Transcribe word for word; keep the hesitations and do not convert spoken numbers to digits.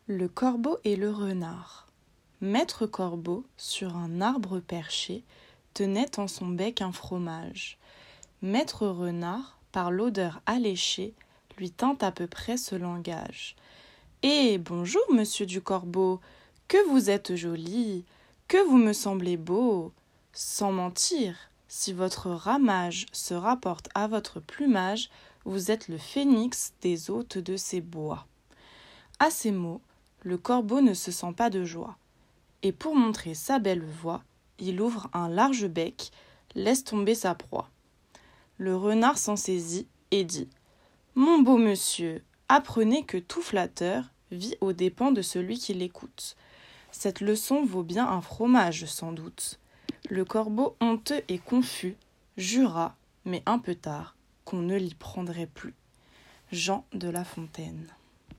Le corbeau et le renard. Maître Corbeau, sur un arbre perché, tenait en son bec un fromage. Maître Renard, par l'odeur alléchée, lui tint à peu près ce langage. « Eh, bonjour, monsieur du Corbeau, que vous êtes joli, que vous me semblez beau. Sans mentir, si votre ramage se rapporte à votre plumage, vous êtes le phénix des hôtes de ces bois. » À ces mots, le corbeau ne se sent pas de joie, et pour montrer sa belle voix, il ouvre un large bec, laisse tomber sa proie. Le renard s'en saisit et dit « Mon beau monsieur, apprenez que tout flatteur vit aux dépens de celui qui l'écoute. Cette leçon vaut bien un fromage, sans doute. » Le corbeau, honteux et confus, jura, mais un peu tard, qu'on ne l'y prendrait plus. Jean de La Fontaine.